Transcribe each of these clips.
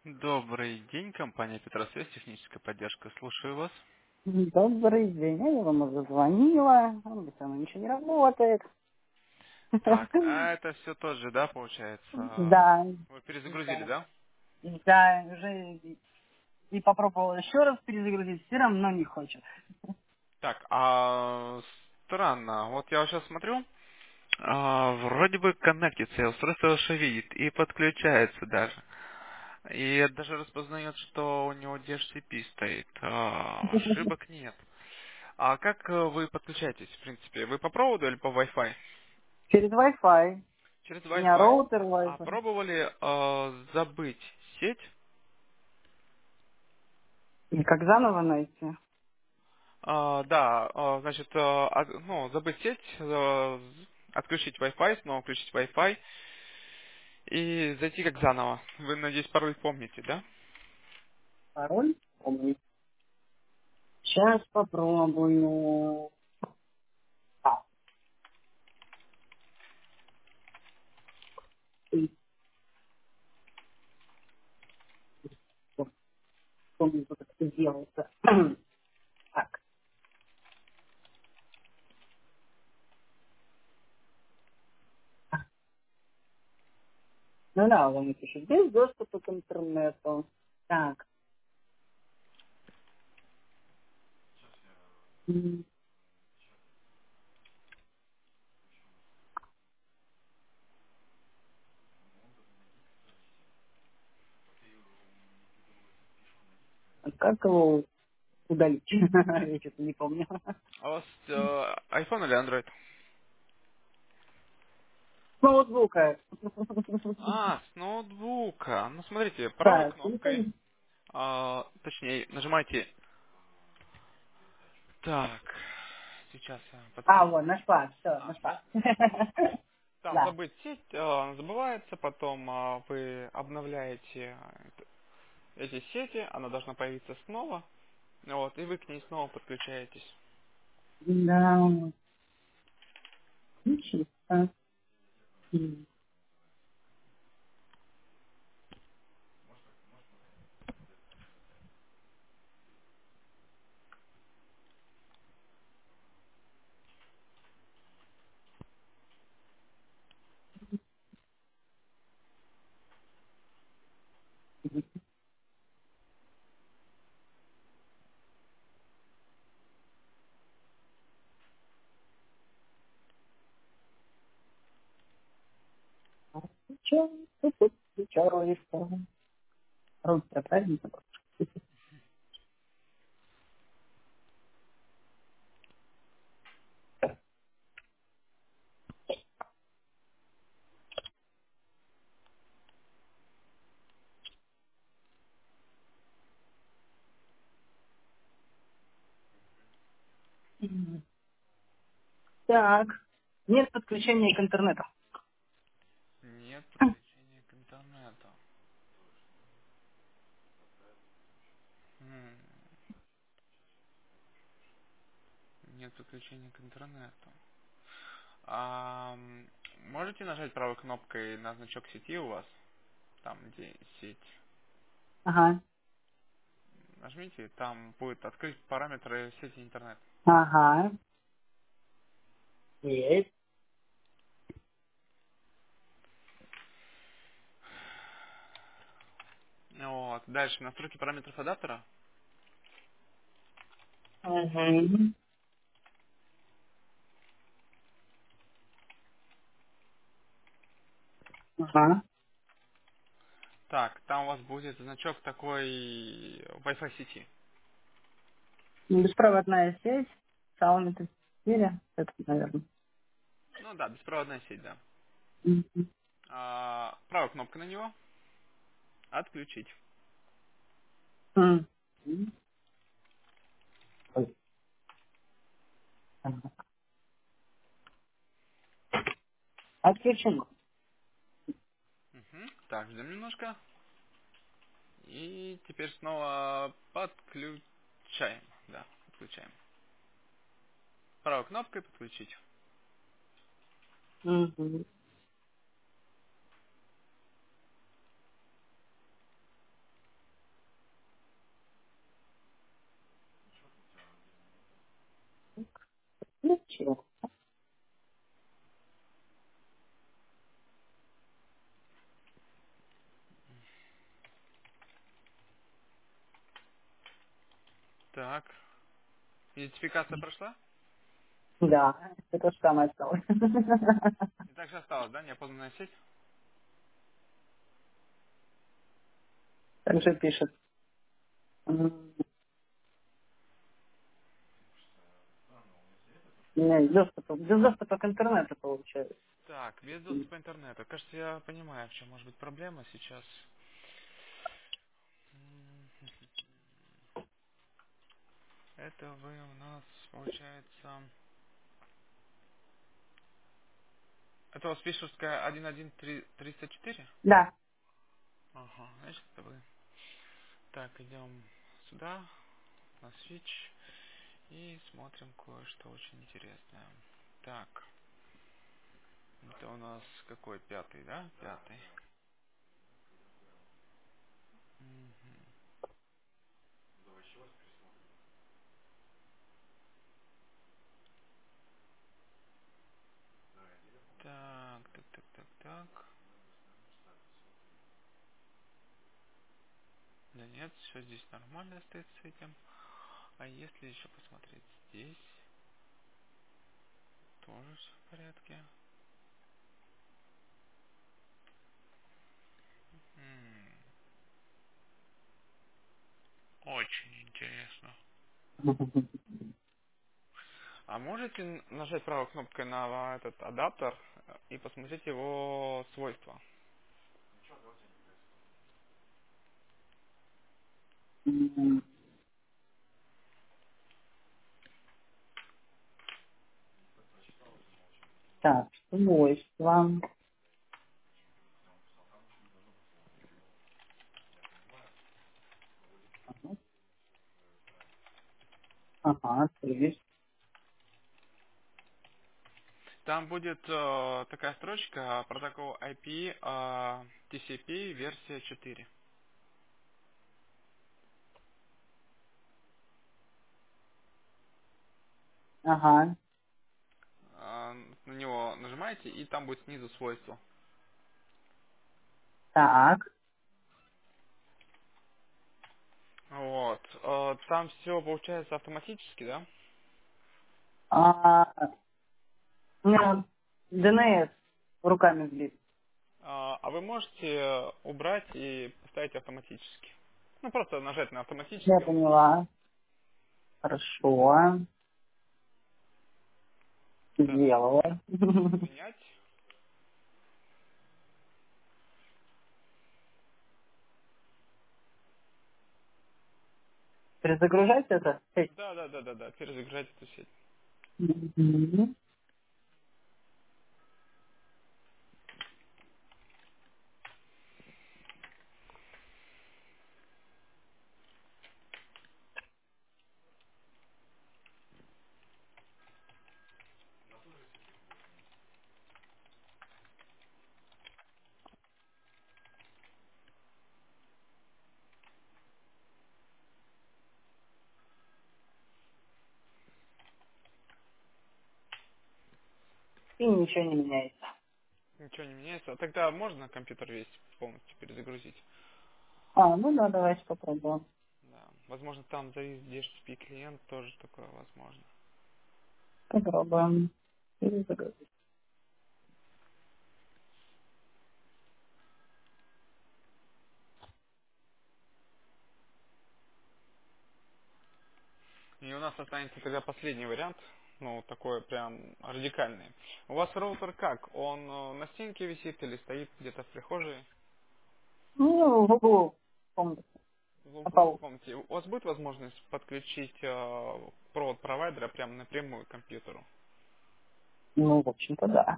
Добрый день, компания Петросвязь, техническая поддержка. Слушаю вас. Добрый день. Я вам уже звонила. Он со мной ничего не работает. Так, а это все тот же, да, получается? Да. Вы перезагрузили, Да. да? Да, уже и попробовала еще раз перезагрузить, все равно не хочет. Так, странно. Вот я сейчас смотрю, вроде бы коннектится, и устройство ваше видит и подключается даже. И даже распознает, что у него DHCP стоит. Ошибок нет. А как вы подключаетесь, в принципе? Вы по проводу или по Wi-Fi? Через Wi-Fi. Через У меня Wi-Fi. роутер А Wi-Fi. пробовали забыть сеть? И как заново найти? Да, значит, ну, забыть сеть, отключить Wi-Fi, снова включить Wi-Fi и зайти как заново. Вы, надеюсь, пароль помните, да? Пароль? Помню. Сейчас попробую. А, и помню, как это делается. Так. Ну да, он пишет, без доступа к интернету. Так. Как его удалить? Я что-то не помню. А у вас iPhone или Android? С ноутбука. С ноутбука. Ну, смотрите, правой Так, кнопкой, телефон. точнее, нажимайте. Так, сейчас я А, подскажу. вот, нашла, все, Да? нашла. Там Да. забыть сеть, забывается, потом вы обновляете эти сети, она должна появиться снова, вот, и вы к ней снова подключаетесь. Да. Ничего. Че? Че роешься? Руки правильно? Так. Нет подключения к интернету. Нет подключения к интернету. М, Нет подключения к интернету. Можете нажать правой кнопкой на значок сети у вас, там где сеть. Ага. Нажмите, там будет открыть параметры сети интернет. Ага. Есть. Вот. Дальше настройки параметров адаптера. Ага. Ага. Так, там у вас будет значок такой Wi-Fi сети. Беспроводная сеть. Саунд 4. Это, наверное. Ну да, беспроводная сеть, да. Мгм. Правая кнопка на него. Отключить. М. Ой. Ага. Отключено. Так, ждем немножко. И теперь снова подключаем. Да, подключаем. Правой кнопкой подключить. Мгм. Чего? Так. Идентификация прошла? Да, это то же самое осталось. И также осталось, да, неопознанная сеть? Так же пишет. Нет, без доступа к интернету получается. Так, без доступа к интернету. Кажется, я понимаю, в чем может быть проблема сейчас. Это вы у нас, получается... Это у вас Фишерская 11304? Да. Ага, значит, это вы. Так, идем сюда, на Switch, и смотрим кое-что очень интересное. Так, это у нас какой, пятый, да? Пятый. Мгм. Так. Да нет, все здесь нормально стоит с этим. А если еще посмотреть здесь, тоже все в порядке. М, Очень интересно. А можете нажать правой кнопкой на этот адаптер и посмотреть его свойства? М, Так, свойства. Ага, есть. Там будет такая строчка протокол IP TCP версия 4. Ага, На него нажимаете, и там будет снизу свойства. так. Вот. Там все получается автоматически, да? А, у меня вот ДНС руками влит. А вы можете убрать и поставить автоматически. Ну, просто нажать на Я автоматически. поняла. Хорошо. Так, Сделала. принять. Перезагружать это? Да. Перезагружать эту сеть. Мгм. И ничего не меняется. Ничего не меняется. А тогда можно компьютер весь полностью перезагрузить? Ну да, давайте попробуем. Да. Возможно, там завис DHCP клиент, тоже такое возможно. Попробуем. Перезагрузить. И у нас останется тогда последний вариант, ну, такой прям радикальный. У вас роутер как? Он на стенке висит или стоит где-то в прихожей, Ну, в углу комнаты. На в углу полу. комнате? У вас будет возможность подключить провод провайдера прямо напрямую к компьютеру? Ну, в общем-то, да.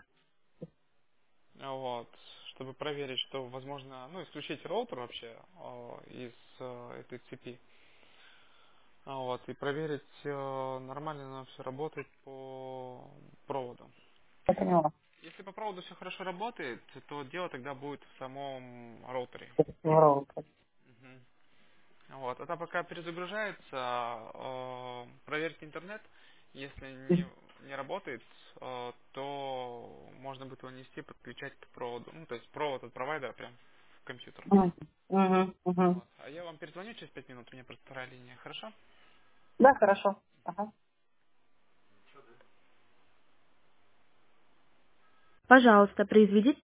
Вот, чтобы проверить, что возможно, ну, исключить роутер вообще из этой цепи. Вот, и проверить, нормально ли оно все работает по проводу. Я поняла. Если по проводу все хорошо работает, то дело тогда будет в самом роутере. Роутер. Мгм. Вот. А пока перезагружается, проверьте интернет. Если не, не работает, то можно будет его нести, подключать к проводу. Ну, то есть провод от провайдера прям в компьютер. Мгм. Мгм. Мгм. Вот. А я вам перезвоню через 5 минут, у меня просто вторая линия, хорошо? Да, хорошо. Ага. Пожалуйста, произведите